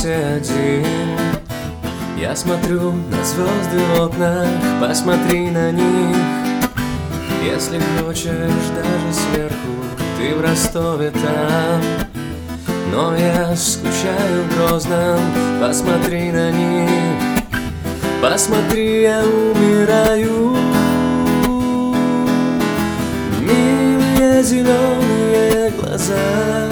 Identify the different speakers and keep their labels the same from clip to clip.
Speaker 1: комнате один. Я смотрю на звезды в окнах, посмотри на них. Если хочешь, даже сверху, ты в Ростове там. Но я скучаю в Грозном, посмотри на них. Посмотри, я умираю. Милые зеленые глаза,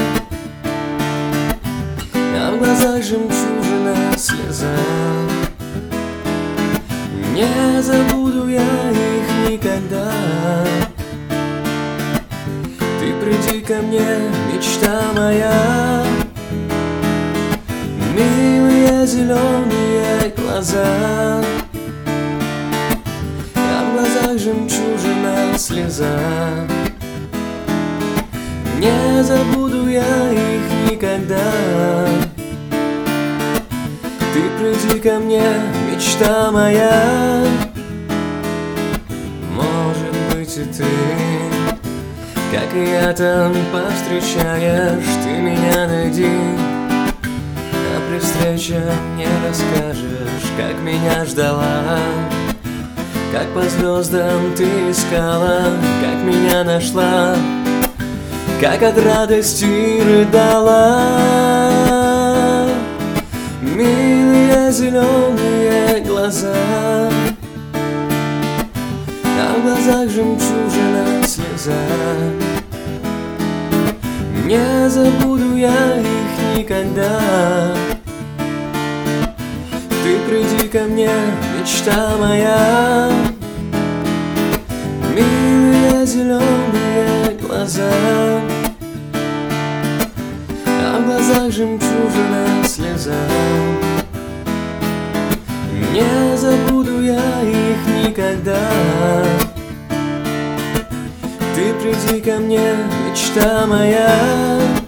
Speaker 1: а в глазах жемчужина слеза. Не забуду я их никогда. Ты приди ко мне, мечта моя. Милые зеленые глаза, а в глазах жемчужина слеза. Не забуду я их никогда. Ты приди ко мне, мечта моя. Может быть, и ты, как и я, там повстречаешь. Ты меня найди, а при встрече мне расскажешь, как меня ждала, как по звездам ты искала, как меня нашла, как от радости рыдала. Милые зеленые глаза, а в глазах жемчужина слеза. Не забуду я их никогда. Ты приди ко мне, мечта моя. Милые зеленые глаза, а в глазах жемчужина слеза. Не забуду я их никогда. Ты приди ко мне, мечта моя.